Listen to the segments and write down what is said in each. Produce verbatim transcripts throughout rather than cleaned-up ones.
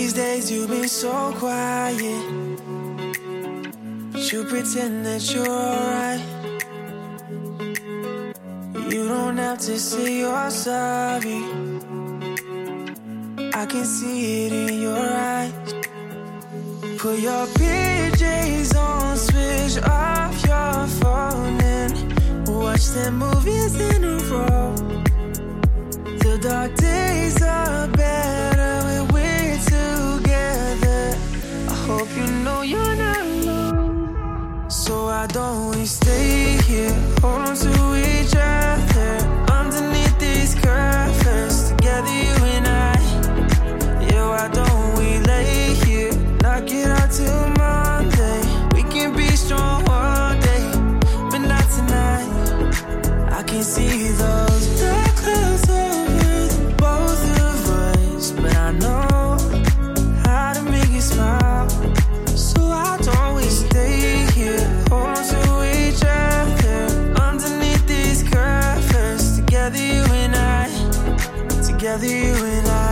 These days you've been so quiet, but you pretend that you're alright. You don't have to say you're sorry, I can see it in your eyes. Put your P Js on, switch off your phone and watch them movies in a row. The dark days are better when we're together. I hope you know you're not alone. So I don't we stay here, hold on to each other underneath these curtains, together you and I. Yeah, why don't we lay here, knock it out till Monday. We can be strong one day, but not tonight. I can see those dark clouds over the both of us, but I know how to make you smile. So I don't we stay here, hold on to each other underneath these curtains, together you and I, together you and I.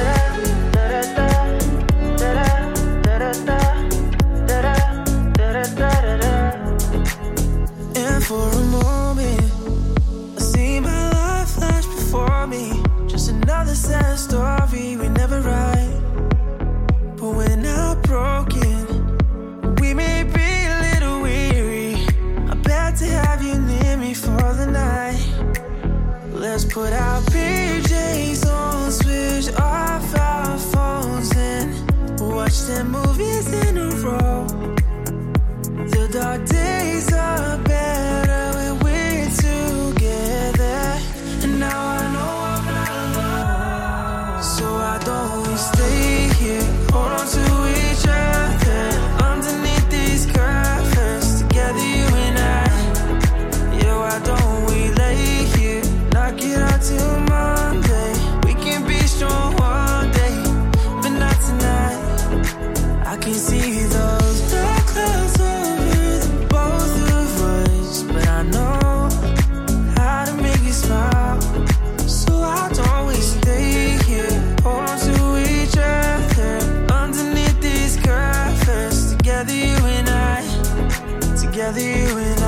And for a moment I see my life flash before me, just another sad story we never write. But we're not broken, we may be a little weary. I'm glad to have you near me for the night. Let's put our P Js on, switch off our phones and watch them movies in a row. The dark days are better when we're together. And now I know I'm not alone. So I don't we stay here, hold on to each other underneath these curtains, together you and I. Yeah, why don't we lay here, knock it out till Monday. We can be strong one day, but not tonight. I can see those dark clouds over the both of us, but I know how to make you smile. So I don't we stay here, hold on to each other underneath these curtains, together you and I, together you and I.